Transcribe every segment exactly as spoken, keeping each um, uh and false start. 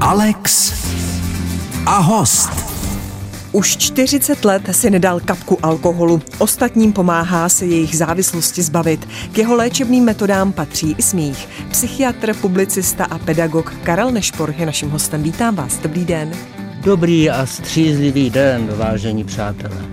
Alex a host. Už čtyřicet let si nedal kapku alkoholu. Ostatním pomáhá se jejich závislosti zbavit. K jeho léčebným metodám patří i smích. Psychiatr, publicista a pedagog Karel Nešpor je naším hostem. Vítám vás. Dobrý den. Dobrý a střízlivý den, vážení přátelé.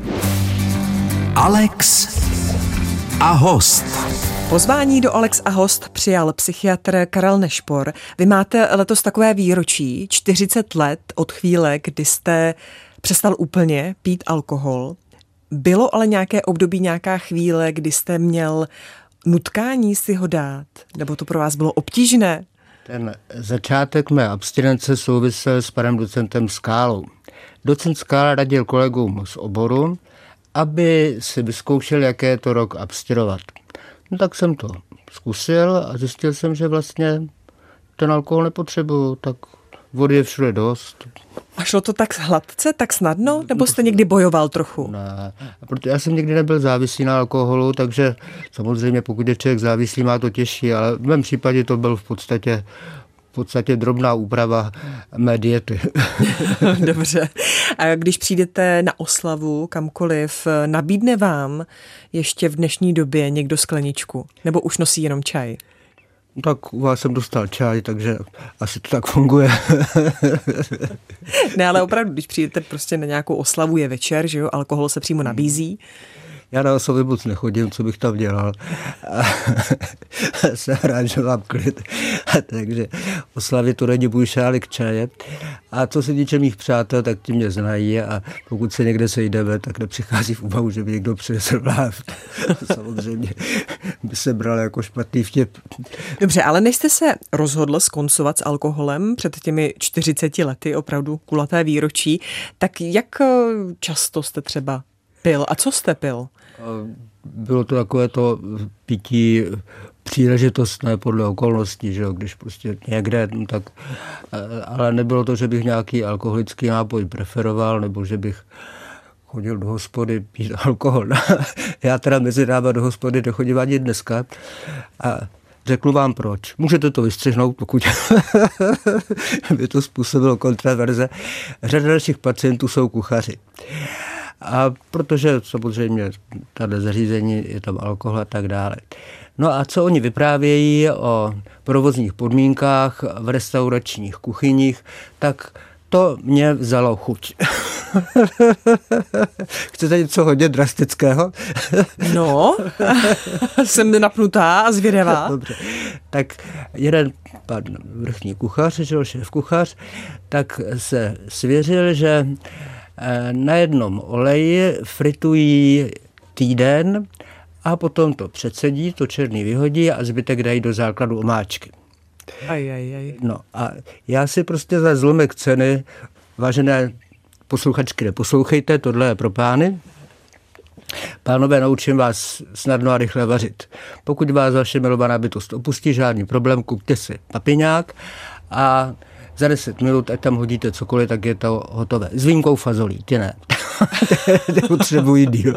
Alex a host. Pozvání do Alex a host přijal psychiatr Karel Nešpor. Vy máte letos takové výročí, čtyřicet let od chvíle, kdy jste přestal úplně pít alkohol. Bylo ale nějaké období, nějaká chvíle, kdy jste měl nutkání si ho dát? Nebo to pro vás bylo obtížné? Ten začátek mé abstinence souvisel s panem docentem Skálou. Docent Skála radil kolegům z oboru, aby si vyzkoušel, jaké je to rok abstinovat. No tak jsem to zkusil a zjistil jsem, že vlastně ten alkohol nepotřebuju, tak vody je všude dost. A šlo to tak hladce, tak snadno? Nebo jste někdy bojoval trochu? Ne, protože já jsem nikdy nebyl závislý na alkoholu, takže samozřejmě pokud je člověk závislý, má to těžší, ale v mém případě to byl v podstatě v podstatě drobná úprava mé diety. Dobře. A když přijdete na oslavu kamkoliv, nabídne vám ještě v dnešní době někdo skleničku? Nebo už nosí jenom čaj? Tak u vás jsem dostal čaj, takže asi to tak funguje. Ne, ale opravdu, když přijdete prostě na nějakou oslavu, je večer, že jo, alkohol se přímo nabízí. Já na oslavy moc nechodím, co bych tam dělal. Jsem rád, že mám klid. Takže oslavy to není můj šálek čaje. A co se týče mých přátel, tak ti mě znají a pokud se někde sejdeme, tak nepřichází v úvahu, že by někdo přinesl láhev. Samozřejmě by se bral jako špatný vtip. Dobře, ale než jste se rozhodl skoncovat s alkoholem před těmi čtyřiceti lety, opravdu kulaté výročí, tak jak často jste třeba pil a co jste pil? Bylo to takové to pití příležitostné podle okolností, že jo, když prostě někde, no tak, ale nebylo to, že bych nějaký alkoholický nápoj preferoval, nebo že bych chodil do hospody pít alkohol. Já teda mezi náma do hospody nechodím ani dneska a řeknu vám proč. Můžete to vystřihnout, pokud by to způsobilo kontroverze. Řada našich pacientů jsou kuchaři. A protože samozřejmě tady zařízení je tam alkohol a tak dále. No a co oni vyprávějí o provozních podmínkách v restauračních kuchyních, tak to mě vzalo chuť. Chcete něco hodně drastického? No, jsem napnutá a zvědavá. Dobře. Tak jeden pan vrchní kuchař, že šéf kuchař, tak se svěřil, že na jednom oleji fritují týden a potom to předsedí, to černý vyhodí a zbytek dají do základu omáčky. Aj, aj, aj. No a já si prostě za zlomek ceny, vážené posluchačky, neposlouchejte, tohle je pro pány. Pánové, naučím vás snadno a rychle vařit. Pokud vás vaše milovaná bytost opustí, žádný problém, kupte si papiňák a za deset minut, ať tam hodíte cokoliv, tak je to hotové. S výjimkou fazolí, ty ne. Nepotřebují díl.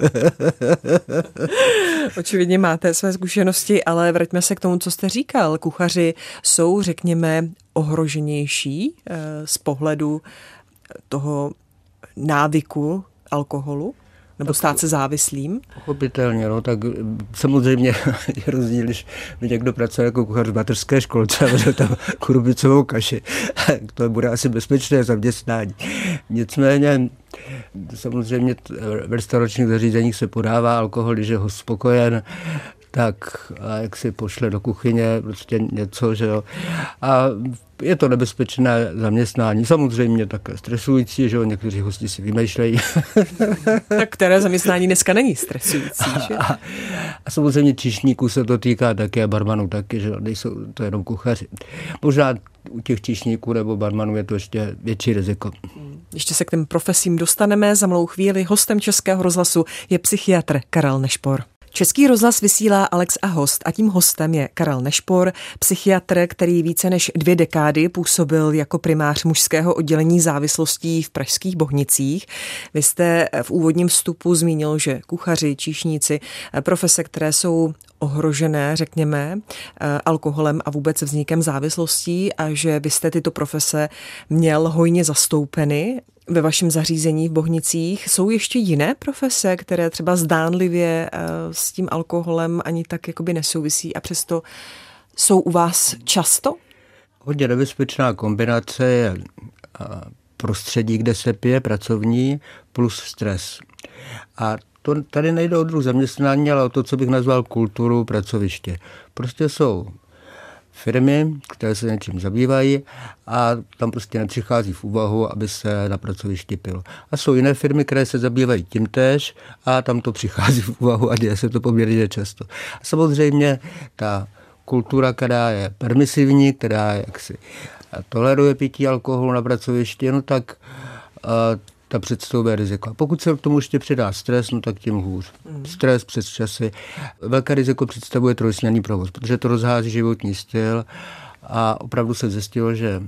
Očividně máte své zkušenosti, ale vraťme se k tomu, co jste říkal. Kuchaři jsou, řekněme, ohroženější z pohledu toho návyku alkoholu? Nebo stát se závislým? Pochopitelně, no, tak samozřejmě je rozdíl, když mi někdo pracuje jako kuchař v mateřské školce a vařil tam kurubicovou kaši. To bude asi bezpečné zaměstnání. Nicméně samozřejmě v restauračních zařízeních se podává alkohol, když je host spokojen, tak a jak si pošle do kuchyně prostě něco, že jo. A je to nebezpečné zaměstnání. Samozřejmě také stresující, že jo, někteří hosti si vymýšlejí. Tak které zaměstnání dneska není stresující, že? A, a samozřejmě číšníků se to týká taky a barmanů taky, že nejsou to jenom kuchaři. Možná u těch číšníků nebo barmanů je to ještě větší riziko. Ještě se k těm profesím dostaneme. Za malou chvíli hostem Českého rozhlasu je psychiatr Karel Nešpor. Český rozhlas vysílá Alex a host a tím hostem je Karel Nešpor, psychiatr, který více než dvě dekády působil jako primář mužského oddělení závislostí v pražských Bohnicích. Vy jste v úvodním vstupu zmínil, že kuchaři, číšníci, profese, které jsou ohrožené, řekněme, alkoholem a vůbec vznikem závislostí a že vy jste tyto profese měl hojně zastoupeny ve vašem zařízení v Bohnicích. Jsou ještě jiné profese, které třeba zdánlivě s tím alkoholem ani tak jakoby nesouvisí a přesto jsou u vás často? Hodně nebezpečná kombinace je prostředí, kde se pije, pracovní plus stres. A to tady nejde o druh zaměstnání, ale o to, co bych nazval kulturu pracoviště. Prostě jsou firmy, které se něčím zabývají a tam prostě nepřichází v úvahu, aby se na pracovišti pilo. A jsou jiné firmy, které se zabývají tím též a tam to přichází v úvahu a děje se to poměrně často. A samozřejmě ta kultura, která je permisivní, která jaksi toleruje pití alkoholu na pracovišti, no tak uh, ta představuje riziko. A pokud se k tomu ještě přidá stres, no tak tím hůř. Mm. Stres přes časy. Velké riziko představuje trojsměnný provoz, protože to rozhází životní styl a opravdu se zjistilo, že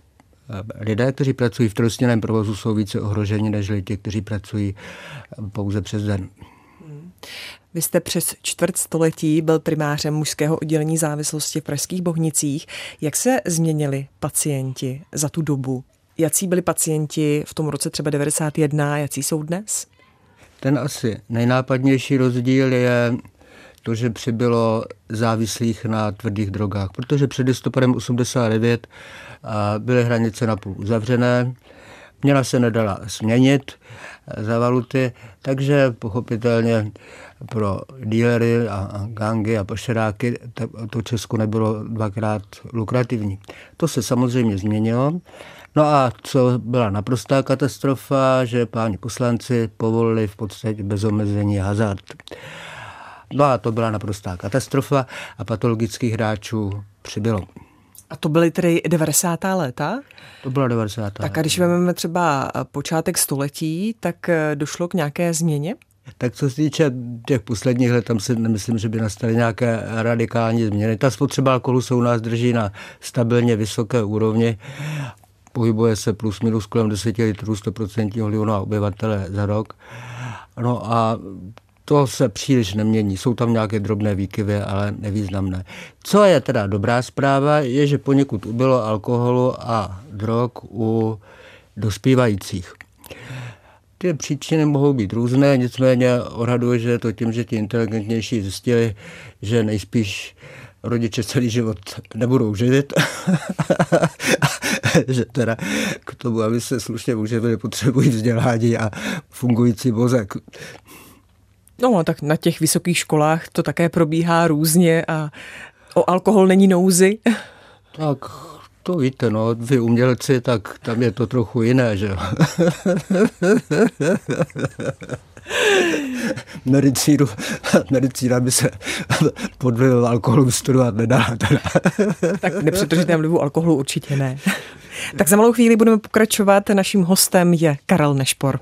lidé, kteří pracují v trojsměnném provozu, jsou více ohroženi než ti, kteří pracují pouze přes den. Mm. Vy jste přes čtvrt století byl primářem mužského oddělení závislosti v pražských Bohnicích. Jak se změnili pacienti za tu dobu? Jací byli pacienti v tom roce třeba devadesát jedna, jací jsou dnes? Ten asi nejnápadnější rozdíl je to, že přibylo závislých na tvrdých drogách, protože před listopadem osmdesát devět byly hranice napůl uzavřené, měna se nedala změnit za valuty, takže pochopitelně pro dílery a gangy a pašeráky to Česko nebylo dvakrát lukrativní. To se samozřejmě změnilo. No a co byla naprostá katastrofa, že páni poslanci povolili v podstatě bez omezení hazard. No a to byla naprostá katastrofa a patologických hráčů přibylo. A to byly tedy devadesátá léta? To bylo devadesátá Tak a když vezmeme třeba počátek století, tak došlo k nějaké změně? Tak co se týče těch posledních let, tam si nemyslím, že by nastaly nějaké radikální změny. Ta spotřeba alkoholu se u nás drží na stabilně vysoké úrovni. Pohybuje se plus minus kolem deset litrů sto procent lihu na obyvatele za rok. No a to se příliš nemění. Jsou tam nějaké drobné výkyvy, ale nevýznamné. Co je teda dobrá zpráva, je, že poněkud ubylo alkoholu a drog u dospívajících. Ty příčiny mohou být různé, nicméně odhaduji, že je to tím, že ti inteligentnější zjistili, že nejspíš rodiče celý život nebudou živit, že teda k tomu, aby se slušně uživili, potřebují vzdělání a fungující mozek. No, tak na těch vysokých školách to také probíhá různě a o alkohol není nouzy. Tak to víte, no, vy umělci, tak tam je to trochu jiné, že jo. Medicínu, medicína by se pod vlivem alkoholu studovat nedala. Tak nepřetržitém vlivu alkoholu určitě ne. Tak za malou chvíli budeme pokračovat. Naším hostem je Karel Nešpor.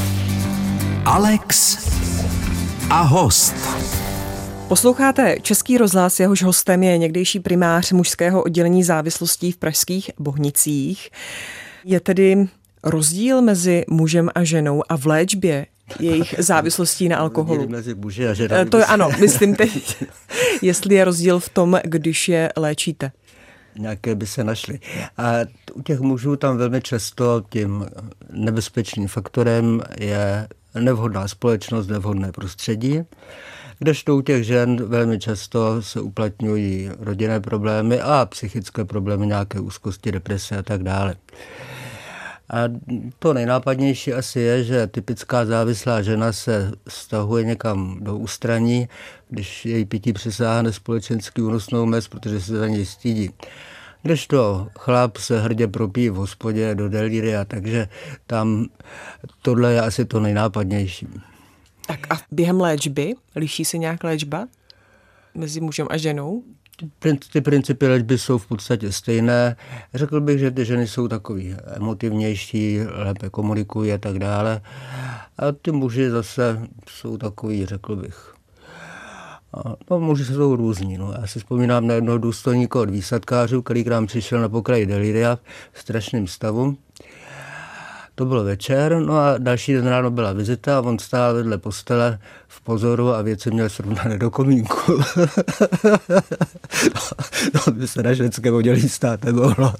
Alex a host. Posloucháte Český rozhlas, jehož hostem je někdejší primář mužského oddělení závislostí v pražských Bohnicích. Je tedy rozdíl mezi mužem a ženou a v léčbě jejich závislostí na alkoholu? Mezi muži a ženami. To je ano, myslím teď, jestli je rozdíl v tom, když je léčíte. Nějaké by se našly. A u těch mužů tam velmi často tím nebezpečným faktorem je nevhodná společnost, nevhodné prostředí, kdežto u těch žen velmi často se uplatňují rodinné problémy a psychické problémy, nějaké úzkosti, deprese a tak dále. A to nejnápadnější asi je, že typická závislá žena se stahuje někam do ústraní, když její pití přesáhne společensky únosnou mez, protože se za něj stydí. Kdežto chlap se hrdě propíjí v hospodě do delíria, takže tam tohle je asi to nejnápadnější. Tak a během léčby liší se nějak léčba mezi mužem a ženou? Ty principy léčby jsou v podstatě stejné. Řekl bych, že ty ženy jsou takový emotivnější, lépe komunikují a tak dále. A ty muži zase jsou takový, řekl bych, A, no, muži jsou různí. No. Já si vzpomínám na jednoho důstojníka od výsadkářů, který k nám přišel na pokraji deliria v strašném stavu. To byl večer, no a další den ráno byla vizita a on stál vedle postele v pozoru a věci měl srovnané do komínku. To by se na ženském oddělí stát nemohlo.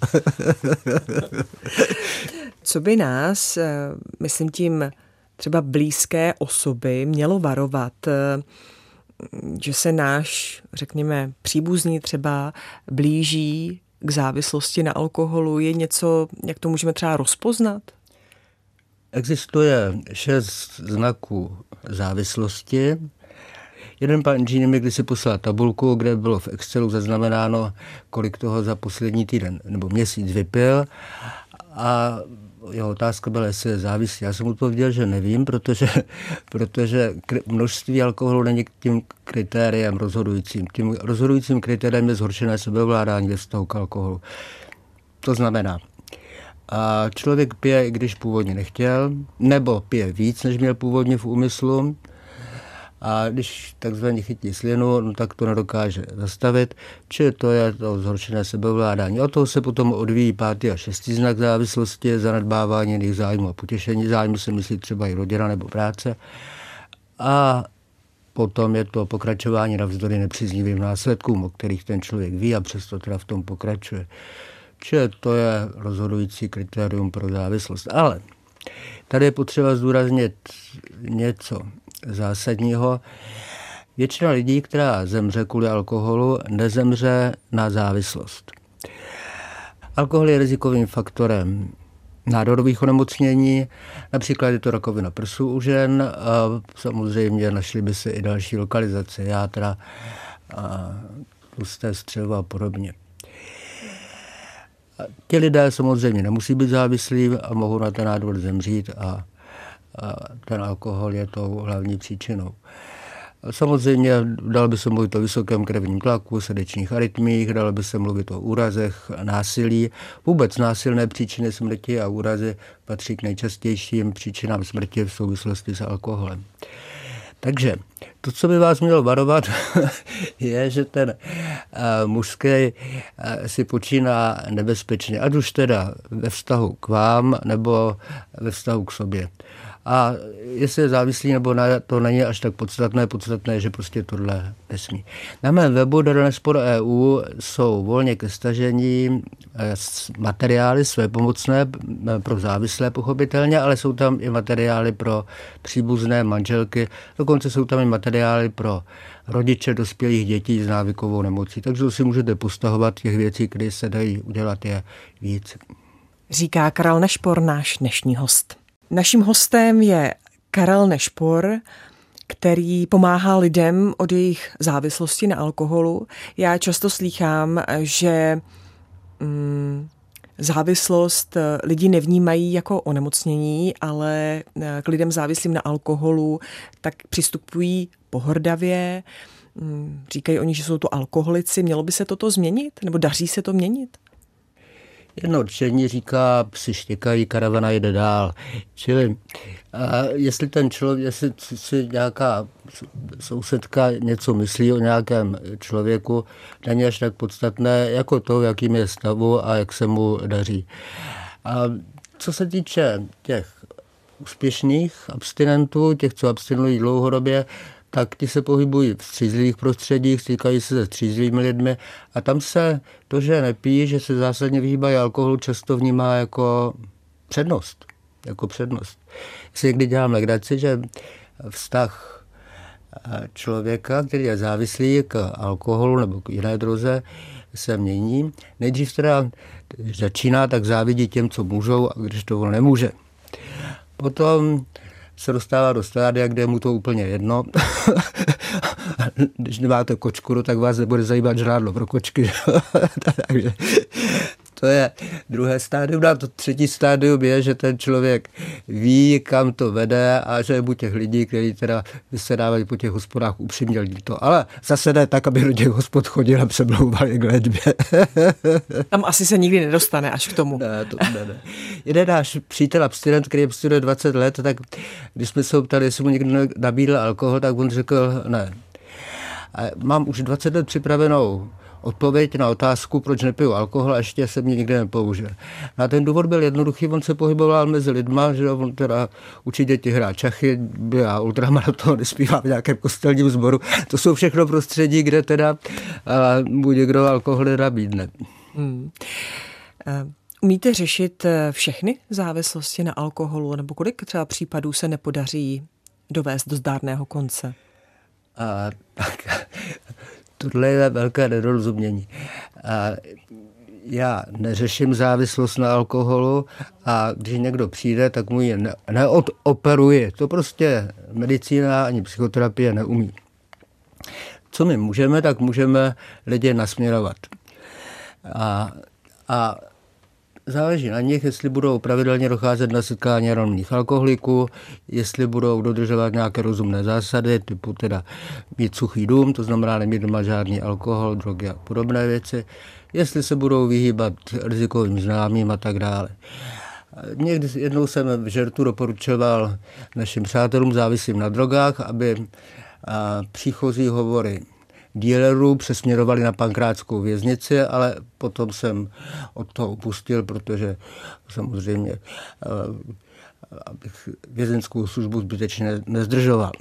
Co by nás, myslím tím třeba blízké osoby, mělo varovat, že se náš, řekněme, příbuzný třeba blíží k závislosti na alkoholu, je něco, jak to můžeme třeba rozpoznat? Existuje šest znaků závislosti. Jeden pan inženýr mi kdysi poslal tabulku, kde bylo v Excelu zaznamenáno, kolik toho za poslední týden nebo měsíc vypil. A jeho otázka byla, jestli je závislý. Já jsem odpověděl, že nevím, protože, protože množství alkoholu není tím kritériem rozhodujícím. Tím rozhodujícím kritériem je zhoršené sebeovládání ve vztahu k alkoholu. To znamená, a člověk pije, i když původně nechtěl, nebo pije víc, než měl původně v úmyslu. A když takzvaně chytí slinu, no, tak to nedokáže zastavit. Čili to je to zhoršené sebeovládání. Od toho se potom odvíjí pátý a šestý znak závislosti, zanedbávání jiných zájmů a potěšení. Zájmu se myslí třeba i rodina nebo práce. A potom je to pokračování navzdory nepříznivým následkům, o kterých ten člověk ví a přesto teda v tom pokračuje. Čili to je rozhodující kritérium pro závislost. Ale tady je potřeba zdůraznit něco zásadního. Většina lidí, která zemře kvůli alkoholu, nezemře na závislost. Alkohol je rizikovým faktorem nádorových onemocnění, například je to rakovina prsu u žen a samozřejmě našly by se i další lokalizace, játra, a tlusté střevo a podobně. Ti lidé samozřejmě nemusí být závislí a mohou na ten nádor zemřít a, a ten alkohol je tou hlavní příčinou. Samozřejmě dalo by se mluvit o vysokém krevním tlaku, srdečních arytmiích, dalo by se mluvit o úrazech, násilí. Vůbec násilné příčiny smrti a úrazy patří k nejčastějším příčinám smrti v souvislosti s alkoholem. Takže to, co by vás mělo varovat, je, že ten uh, mužský uh, si počíná nebezpečně, ať už teda ve vztahu k vám, nebo ve vztahu k sobě. A jestli je závislý nebo ne, to není až tak podstatné, podstatné, že prostě tohle nesmí. Na mém webu Darnesport tečka e u jsou volně ke stažení materiály své pomocné pro závislé pochopitelně, ale jsou tam i materiály pro příbuzné manželky, dokonce jsou tam i materiály pro rodiče dospělých dětí s návykovou nemocí. Takže si můžete postahovat těch věcí, které se dají udělat je víc. Říká Karel Nešpor, náš dnešní host. Naším hostem je Karel Nešpor, který pomáhá lidem od jejich závislosti na alkoholu. Já často slýchám, že mm, závislost lidi nevnímají jako onemocnění, ale k lidem závislým na alkoholu tak přistupují pohrdavě. Říkají oni, že jsou to alkoholici. Mělo by se toto změnit? Nebo daří se to měnit? Jedno rčení říká, psi štěkají, karavana jede dál. Čili a jestli ten člověk, jestli si nějaká sousedka něco myslí o nějakém člověku, není až tak podstatné jako to, v jakým je stavu a jak se mu daří. A co se týče těch úspěšných abstinentů, těch, co abstinují dlouhodobě, tak ti se pohybují v střízlivých prostředích, stýkají se se střízlivými lidmi a tam se to, že nepijí, že se zásadně vyhýbají alkoholu, často vnímá jako přednost. Jako přednost. Já si někdy dělám legraci, že vztah člověka, který je závislý k alkoholu nebo k jiné droze, se mění. Nejdřív teda, když začíná, tak závidí těm, co můžou, a když to on nemůže. Potom se dostává do stádia, kde je mu to úplně jedno. Když nemáte kočku, tak vás nebude zajímat žrádlo pro kočky. Takže to je druhé stádium. A to třetí stádium je, že ten člověk ví, kam to vede a že je buď těch lidí, kteří teda vysedávají po těch hospodách, upřímně to. Ale zase ne tak, aby do těch hospod chodil a přemlouvali k léčbě. Tam asi se nikdy nedostane až k tomu. Ne, to ne, ne. Jeden náš přítel abstinent, který abstinuje dvacet let, tak když jsme se ho ptali, jestli mu někdo nabídl alkohol, tak on řekl ne. A mám už dvacet let připravenou odpověď na otázku, proč nepiju alkohol, a ještě jsem mě nikdy nepoužil. A ten důvod byl jednoduchý, on se pohyboval mezi lidma, že on teda učí děti hrát šachy, já ultramaraton, nespívám v nějakém kostelním sboru. To jsou všechno prostředí, kde teda mu někdo alkohol nabídne. Hmm. Umíte řešit všechny závislosti na alkoholu, nebo kolik třeba případů se nepodaří dovést do zdárného konce? A, tak, tohle je velké nedorozumění. A já neřeším závislost na alkoholu a když někdo přijde, tak mu ji ne, neodoperuji. To prostě medicína ani psychoterapie neumí. Co my můžeme, tak můžeme lidi nasměrovat. A, a záleží na nich, jestli budou pravidelně docházet na setkání anonymních alkoholiků, jestli budou dodržovat nějaké rozumné zásady, typu teda mít suchý dům, to znamená nemít doma žádný alkohol, drogy a podobné věci, jestli se budou vyhýbat rizikovým známým a tak dále. Někdy jednou jsem v žertu doporučoval našim přátelům závislým na drogách, aby příchozí hovory dealerů přesměrovali na pankrátskou věznici, ale potom jsem od toho upustil, protože samozřejmě abych vězeňskou službu zbytečně nezdržoval.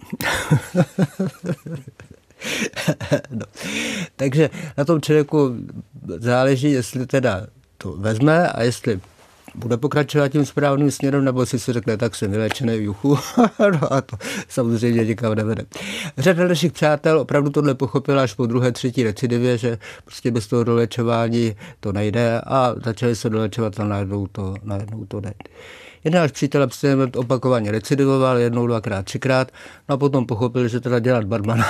No. Takže na tom člověku záleží, jestli teda to vezme a jestli bude pokračovat tím správným směrem, nebo si si řekne, tak jsem vylečený v juchu. No a to samozřejmě nikam nevede. Řada našich přátel opravdu tohle pochopila až po druhé, třetí recidivě, že prostě bez toho dolečování to nejde a začali se dolečovat a najednou to, najednou to jde. Jeden náš přítel abstinent opakovaně recidivoval, jednou, dvakrát, třikrát, no a potom pochopil, že teda dělat barmana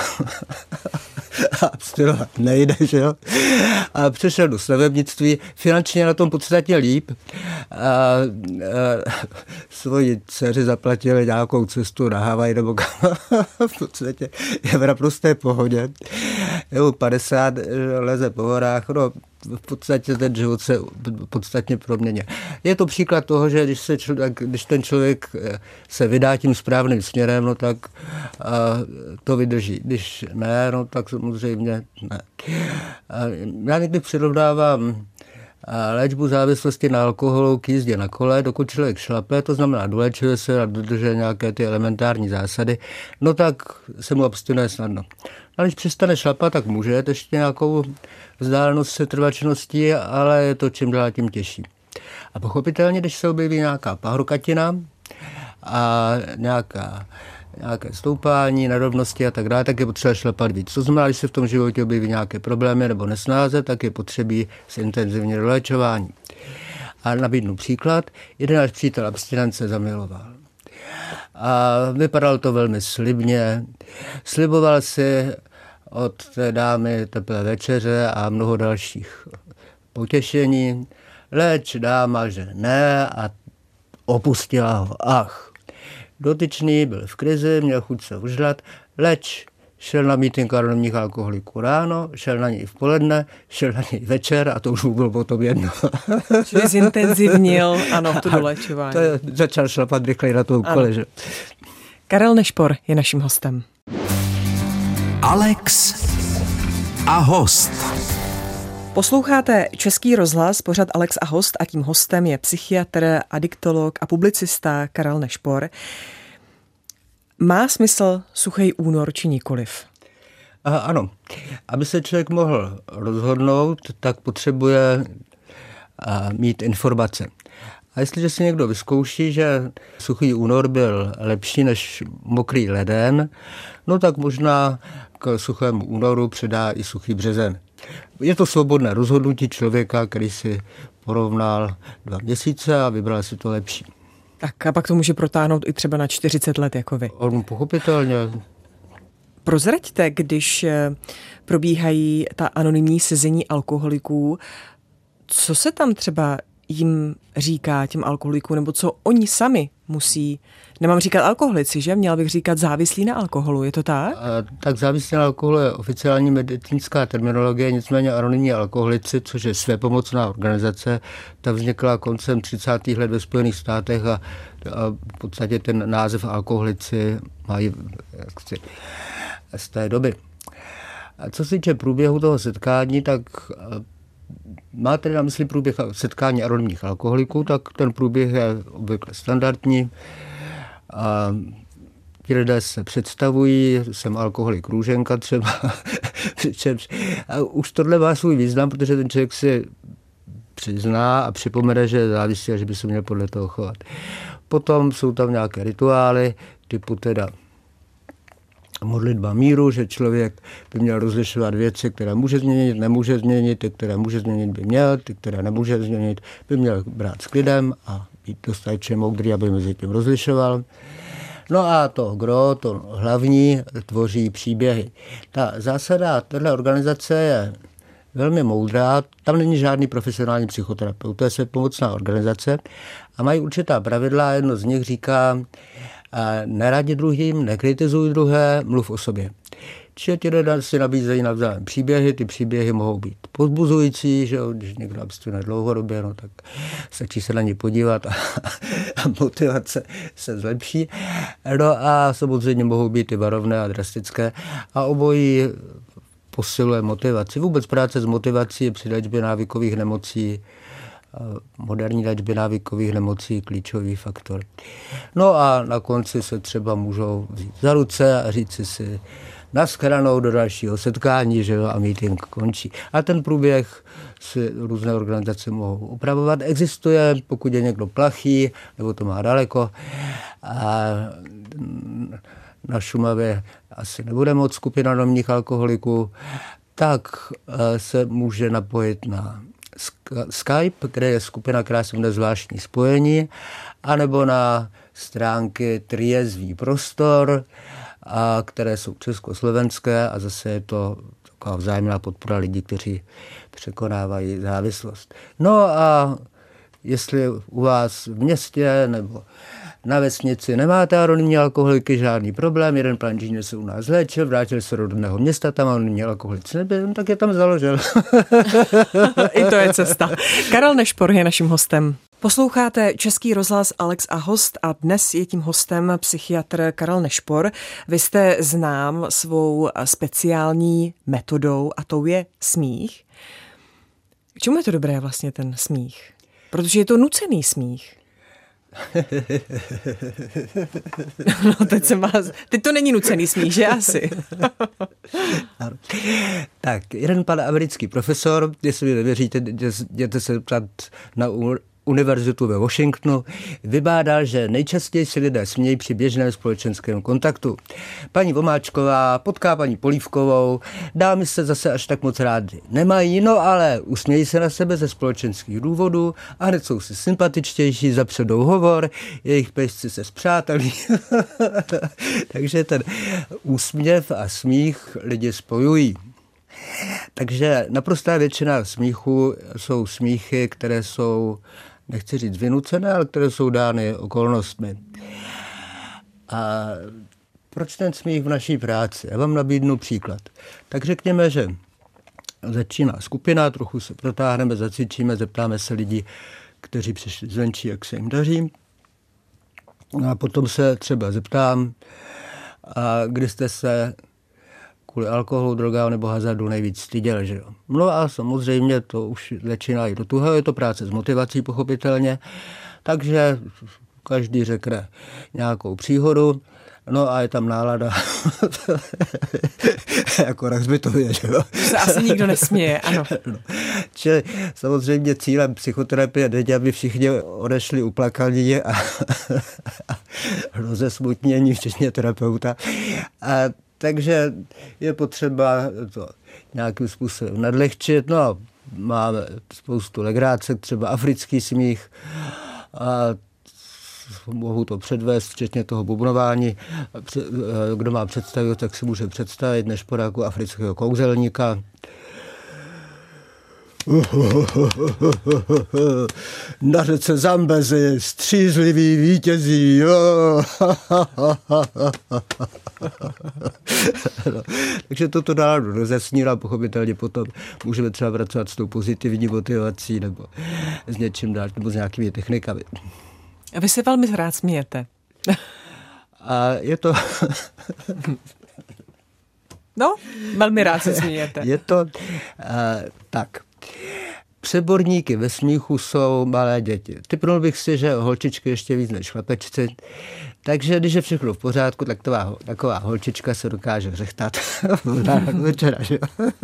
a abstinovat nejde, že jo. A přešel do stavebnictví, finančně na tom podstatně líp. A, a svoji dceři zaplatili nějakou cestu na Havaj nebo kam. V podstatě je v naprosté pohodě. Je u padesát, leze po horách, no v podstatě ten život se podstatně proměňuje. Je to příklad toho, že když, se člověk, když ten člověk se vydá tím správným směrem, no tak a, to vydrží. Když ne, no tak samozřejmě ne. A já někdy přirovnávám léčbu závislosti na alkoholu k jízdě na kole, dokud člověk šlape, to znamená dolečuje se a dodržuje nějaké ty elementární zásady, no tak se mu abstinuje snadno. A když přestane šlapat, tak může jet ještě nějakou vzdálenost se trvačností, ale je to čím dál tím těžší. A pochopitelně, když se objeví nějaká pahorkatina a nějaká, nějaké stoupání, nerovnosti a tak dále, tak je potřeba šlapat víc. To znamená, když se v tom životě objeví nějaké problémy nebo nesnáze, tak je potřebí zintenzivně doléčování. A nabídnu příklad, jeden náš přítel abstinent se zamiloval. A vypadalo to velmi slibně. Sliboval si od té dámy teplé večeře a mnoho dalších potěšení. Leč dáma, že ne, a opustila ho. Ach, dotyčný byl v krizi, měl chuť se užrat, leč šel na mítink anonymních alkoholiků ráno, šel na něj v poledne, šel na něj večer a to už mu bylo potom jedno. Čili zintenzivnil, ano, to doléčování. To je, začal šlapat rychleji na tom kole, že? Karel Nešpor je naším hostem. Alex a host. Posloucháte Český rozhlas, pořad Alex a host, a tím hostem je psychiatr, adiktolog a publicista Karel Nešpor. Má smysl suchý únor či nikoliv? Aha, ano. Aby se člověk mohl rozhodnout, tak potřebuje mít informace. A jestliže si někdo vyzkouší, že suchý únor byl lepší než mokrý leden, no tak možná k suchému únoru přidá i suchý březen. Je to svobodné rozhodnutí člověka, který si porovnal dva měsíce a vybral si to lepší. Tak a pak to může protáhnout i třeba na čtyřicet let, jako vy. On pochopitelně. Prozraďte, když probíhají ta anonymní sezení alkoholiků, co se tam třeba jim říká těm alkoholikům, nebo co oni sami musí, nemám říkat alkoholici, že? Měla bych říkat závislí na alkoholu, je to tak? A, tak závislí na alkoholu je oficiální medicínská terminologie, nicméně anonymní alkoholici, což je svépomocná organizace, ta vznikla koncem třicátých let ve Spojených státech a, a v podstatě ten název alkoholici mají jaksi z té doby. A co se týče průběhu toho setkání, tak máte na mysli průběh setkání anonymních alkoholiků, tak ten průběh je obvykle standardní. A ti lidé se představují, jsem alkoholik Růženka třeba. A už tohle má svůj význam, protože ten člověk si přizná a připomene, že závisí a že by se měl podle toho chovat. Potom jsou tam nějaké rituály, typu teda modlitba míru, že člověk by měl rozlišovat věci, které může změnit, nemůže změnit, ty, které může změnit, by měl, ty, které nemůže změnit, by měl brát s klidem a být dostatečně moudrý, aby mezi tím rozlišoval. No a to gro, to hlavní, tvoří příběhy. Ta zásada téhle organizace je velmi moudrá, tam není žádný profesionální psychoterapeut, to je svépomocná organizace a mají určitá pravidla, jedno z nich říká, neradi druhým, nekritizuj druhé, mluv o sobě. Čili ti lidé si nabízejí navzájem příběhy, ty příběhy mohou být povzbuzující, že jo, když někdo abstinuje dlouhodobě, no tak stačí se na ně podívat a, a motivace se zlepší. No a samozřejmě mohou být i varovné a drastické a obojí posiluje motivaci. Vůbec práce s motivací je při léčbě návykových nemocí, moderní léčbě návykových nemocí klíčový faktor. No a na konci se třeba můžou vzít za ruce a říct si naschranou do dalšího setkání, že jo, a meeting končí. A ten průběh si různé organizace mohou upravovat. Existuje, pokud je někdo plachý, nebo to má daleko, a na Šumavě asi nebude moc skupina anonymních alkoholiků, tak se může napojit na Skype, kde je skupina, která se jmenuje Zvláštní spojení, anebo na stránky Triezvý prostor, a které jsou československé a zase je to taková vzájemná podpora lidí, kteří překonávají závislost. No a jestli u vás v městě nebo na vesnici nemáte anonymní alkoholiky, žádný problém, jeden pan inženýr se u nás léčil, vrátil se do rodného města, tam anonymní alkoholici nebyl, tak je tam založil. I to je cesta. Karel Nešpor je naším hostem. Posloucháte Český rozhlas Alex a host a dnes je tím hostem psychiatr Karel Nešpor. Vy jste znám svou speciální metodou a tou je smích. K čemu je to dobré vlastně ten smích? Protože je to nucený smích. No teď se má... Teď to není nucený smích, že asi? Tak, jeden pan americký profesor, jestli mi nevěříte, jděte se ptát na univerzitu ve Washingtonu, vybádal, že nejčastěji si lidé smějí při běžném společenském kontaktu. Paní Vomáčková potká paní Polívkovou, dámy se zase až tak moc rádi nemají, no ale usmějí se na sebe ze společenských důvodů a hned jsou si sympatičtější, zapředou hovor, jejich pejsci se spřátelí. Takže ten úsměv a smích lidi spojují. Takže naprostá většina smíchů jsou smíchy, které jsou, nechci říct vynucené, ale které jsou dány okolnostmi. A proč ten smích v naší práci? Já vám nabídnu příklad. Tak řekněme, že začíná skupina, trochu se protáhneme, zacvičíme, zeptáme se lidí, kteří přišli zvenčí, jak se jim daří. A potom se třeba zeptám, a kdy jste se kvůli alkoholu, drogám nebo hazardu nejvíc styděl, že jo. No a samozřejmě to už začíná i do toho, je to práce s motivací pochopitelně, takže každý řekne nějakou příhodu, no a je tam nálada jako na hřbitově, že jo. Se asi nikdo nesměje, ano. No. Čili samozřejmě cílem psychoterapie není, aby všichni odešli uplakaní a, a rozesmutnění, včetně terapeuta. A takže je potřeba to nějakým způsobem nadlehčit. No a máme spoustu legrácek, třeba africký smích a mohu to předvést, včetně toho bubnování. Kdo má představit, tak si může představit Nešpora jako afrického kouzelníka. Na řece Zambezi, střízlivý vítězí. No, takže toto náladu rozesnívá, pochopitelně potom můžeme třeba pracovat s tou pozitivní motivací nebo s něčím dál, nebo s nějakými technikami. A vy se velmi rád smějete. A je to... No, velmi rád se smějete. Je to uh, tak. Přeborníky ve smíchu jsou malé děti. Typnul bych si, že holčičky ještě víc než chlapečci. Takže když je všechno v pořádku, tak taková, taková holčička se dokáže řechtat večera. Že?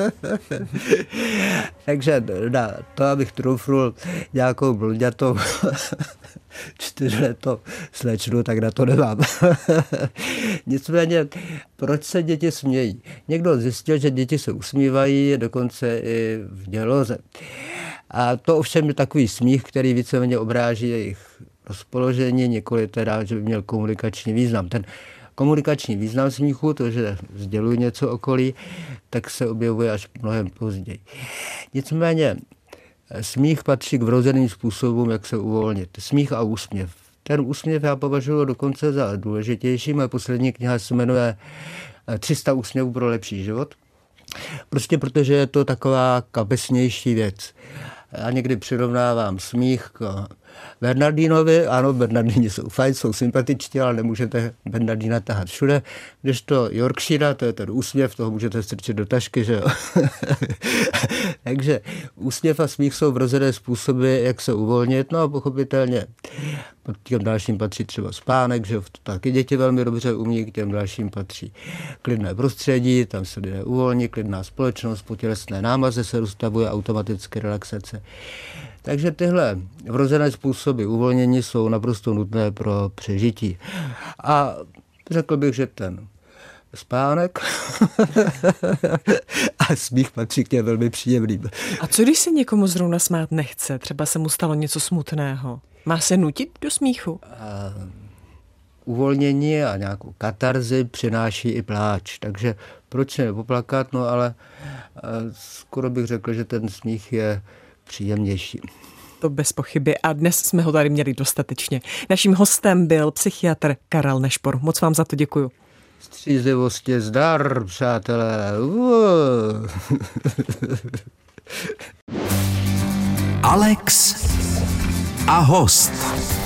Takže na to, abych trufnul nějakou blonďatou čtyřletou slečnu, tak na to nemám. Nicméně, proč se děti smějí? Někdo zjistil, že děti se usmívají dokonce i v děloze. A to ovšem je takový smích, který víceméně obráží jejich rozpoložení, nikoli teda, že by měl komunikační význam. Ten komunikační význam smíchu, to, že sděluji něco okolí, tak se objevuje až mnohem později. Nicméně smích patří k vrozeným způsobům, jak se uvolnit. Smích a úsměv. Ten úsměv já považuji dokonce za důležitější. Moje poslední kniha se jmenuje tři sta úsměvů pro lepší život. Prostě protože je to taková kapesnější věc. Já někdy přirovnávám smích k Bernardínovi. Ano, Bernardíni jsou fajn, jsou sympatičtí, ale nemůžete Bernardína tahat všude. Když to Yorkshire, to je ten úsměv, toho můžete strčit do tašky, že jo. Takže úsměv a smích jsou vrozené způsoby, jak se uvolnit. No a pochopitelně pod těm dalším patří třeba spánek, že jo, to taky děti velmi dobře umí, k těm dalším patří klidné prostředí, tam se lidé uvolní, klidná společnost, po tělesné námaze se dostavuje automaticky relaxace. Takže tyhle vrozené způsoby uvolnění jsou naprosto nutné pro přežití. A řekl bych, že ten spánek a smích patří k těm velmi příjemným. A co když se někomu zrovna smát nechce? Třeba se mu stalo něco smutného. Má se nutit do smíchu? A uvolnění a nějakou katarzi přináší i pláč. Takže proč se nepoplakat? No ale skoro bych řekl, že ten smích je příjemnější. To bez pochyby. A dnes jsme ho tady měli dostatečně. Naším hostem byl psychiatr Karel Nešpor. Moc vám za to děkuju. Střízlivosti zdar, přátelé. Alex a host.